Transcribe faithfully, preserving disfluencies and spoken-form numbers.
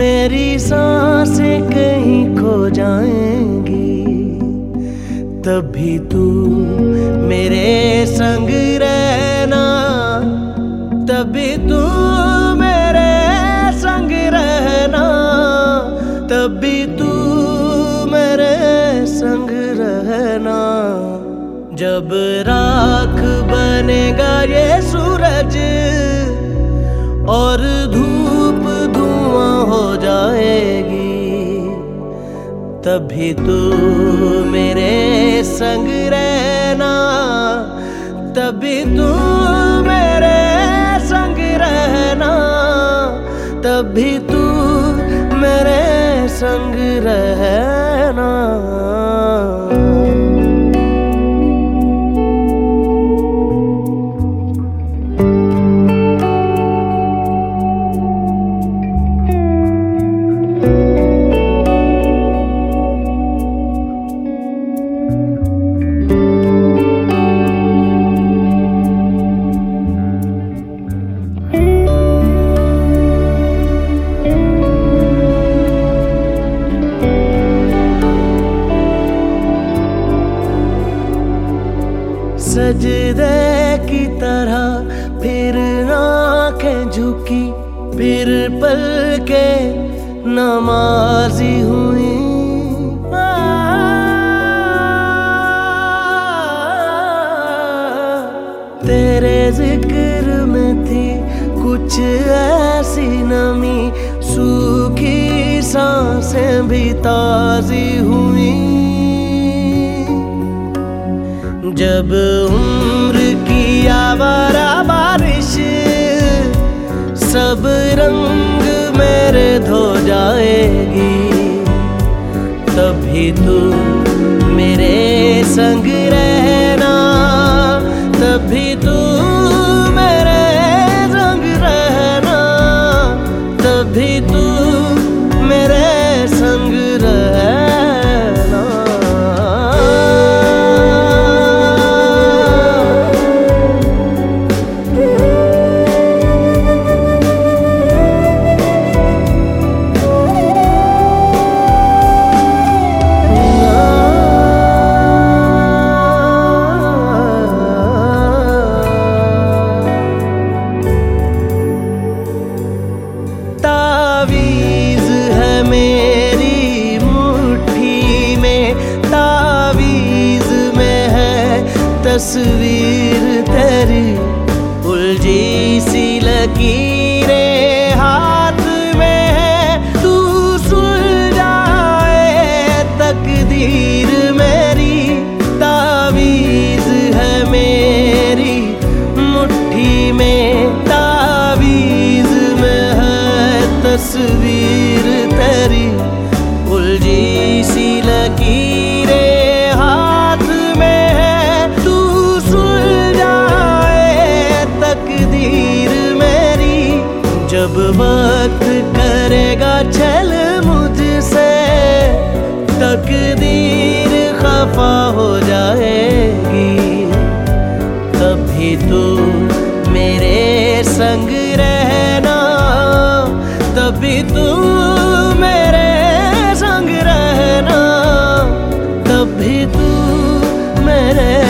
मेरी सांसें कहीं खो जाएंगी, तभी तू मेरे संग रहना, तभी तू मेरे संग रहना, तभी तू मेरे संग रहना। जब राख बनेगा ये सूरज और धूप धुआं हो जाएगी, तभी तू मेरे संग रहना, तभी तू मेरे संग रहना, तभी तू मेरे संग रहना। सजदे की तरह फिर आंखें झुकी, फिर पल के नमाजी हुई। तेरे जिक्र में थी कुछ ऐसी नमी, सूखी सांसें भी ताजी हुई। जब उम्र की आवारा बारिश सब रंग मेरे धो जाएगी, तभी तू मेरे संग रहना, तभी तू मेरे संग रहना, तभी तू मेरे संग रहना। तावीज़ है मेरी मुट्ठी में, तावीज़ में है तस्वीर तेरी, उलझी सी लकीरें हाथ में है, तू सुलझाए तकदीर मेरी। तावीज़ है मेरी मुट्ठी में, तावीज़ में है तस्वीर तेरी, उलझी सी लकीरें हाथ में है, तू सुलझाए तकदीर मेरी। जब वक्त करेगा छल मुझसे, तकदीर खफा हो जाएगी, तभी तू मेरे संग रहना, तभी तू मेरे संग रहना, तभी तू मेरे